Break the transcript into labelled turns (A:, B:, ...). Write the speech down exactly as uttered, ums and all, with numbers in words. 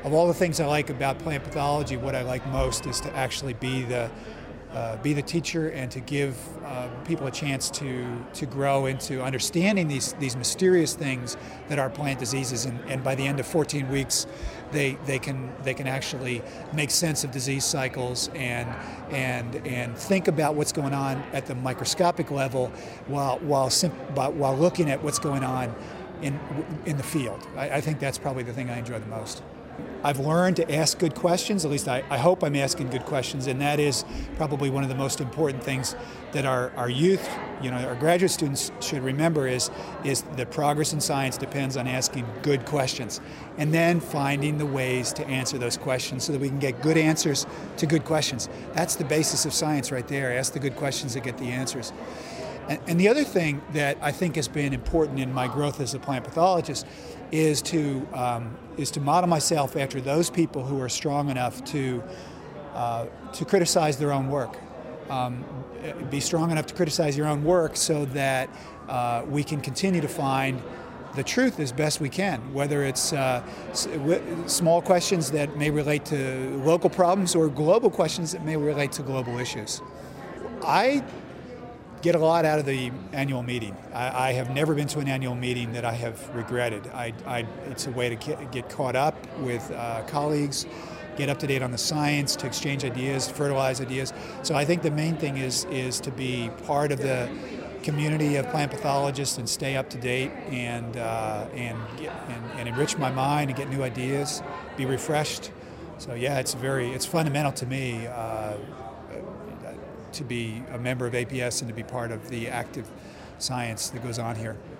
A: of all the things I like about plant pathology, what I like most is to actually be the uh, be the teacher and to give uh, people a chance to to grow into understanding these these mysterious things that are plant diseases. And, and by the end of fourteen weeks, they they can they can actually make sense of disease cycles and and and think about what's going on at the microscopic level while while while looking at what's going on in in the field. I, I think that's probably the thing I enjoy the most. I've learned to ask good questions, at least I, I hope I'm asking good questions, and that is probably one of the most important things that our, our youth, you know, our graduate students should remember is, is that progress in science depends on asking good questions and then finding the ways to answer those questions so that we can get good answers to good questions. That's the basis of science right there. Ask the good questions to get the answers. And, and the other thing that I think has been important in my growth as a plant pathologist is to um, is to model myself after those people who are strong enough to uh, to criticize their own work. Um, be strong enough to criticize your own work so that uh, we can continue to find the truth as best we can, whether it's uh, small questions that may relate to local problems or global questions that may relate to global issues. I get a lot out of the annual meeting. I, I have never been to an annual meeting that I have regretted. I, I, it's a way to get, get caught up with uh, colleagues, get up to date on the science, to exchange ideas, fertilize ideas. So I think the main thing is is to be part of the community of plant pathologists and stay up to date and uh, and, get, and and enrich my mind and get new ideas, be refreshed. So yeah, it's very it's fundamental to me. Uh, to be a member of A P S and to be part of the active science that goes on here.